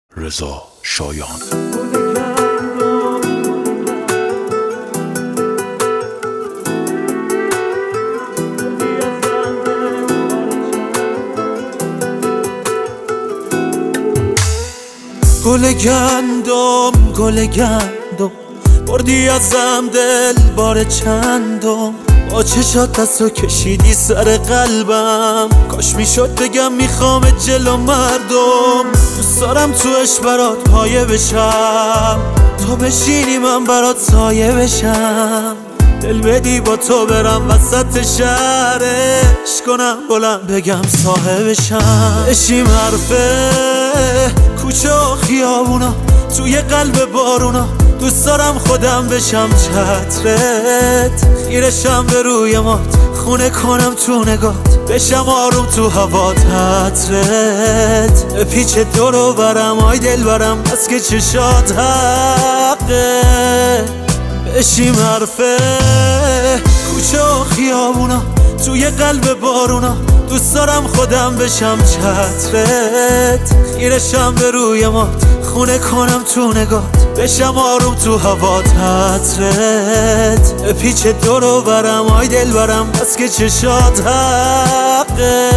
رضا شایان. گل گندم بردی ازم دل بار چندم، با چشات دستو کشیدی سر قلبم. کاش میشد بگم میخوام جلو مردم، دوست دارم تو عشق برات پایه بشم، تو بشینی من برات سایه بشم. دل بدی با تو برم وسط شهرش کنم بلند بگم صاحبشم. بشیم حرفه کوچه و خیابونا توی قلب بارونا، دوست دارم خودم بشم چترت، خیرشم به روی مات، خونه کنم تو نگات، بشم آروم تو هوا عطرت، پیچ دورو برم آی دل برم بس که چشات حقه. بشیم حرفه کوچه و خیابونا توی قلب بارونا، دوست دارم خودم بشم چترت، خیرشم به روی مات، خونه کنم تو نگات، بشم آروم تو هوا عطرت، پیچ دورو برم آی دل برم بس که چشات حقه.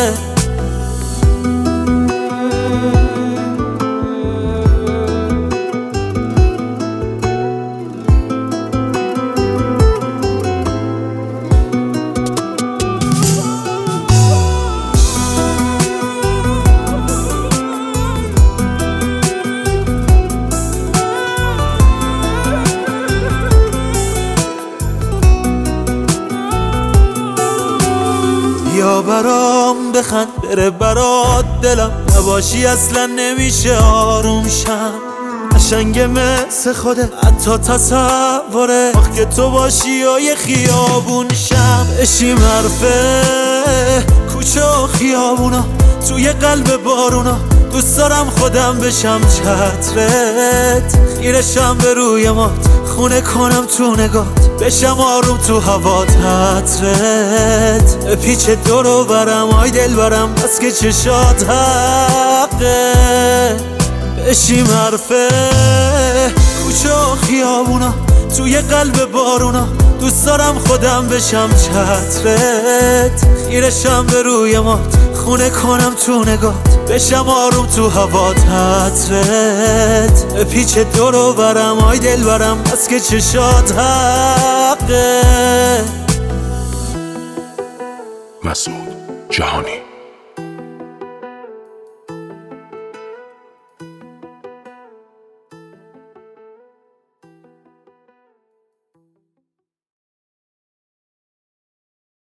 یا برام بخند بره برات دلم، نباشی اصلا نمیشه آروم شم. قشنگ مثل خوده حتی تصوره، وقت که تو باشی یا یه خیابون شم. بشیم حرفه کوچه و خیابونا توی قلب بارونا، دوست دارم خودم بشم چترت، خیرشم به روی مات، خونه کنم تو نگات، بشم آروم تو هوا عطرت، پیچ دورو برم آی دل برم بس که چشات حقه. بشیم حرفه کوچه و خیابونا توی قلب بارونا، دوست دارم خودم بشم چترت، خیرشم به روی مات، خونه کنم تو نگات، بشم آروم تو هوا عطرت، پیچ دورو برم آی دل برم بس که چشات حقه. مسعود جهانی.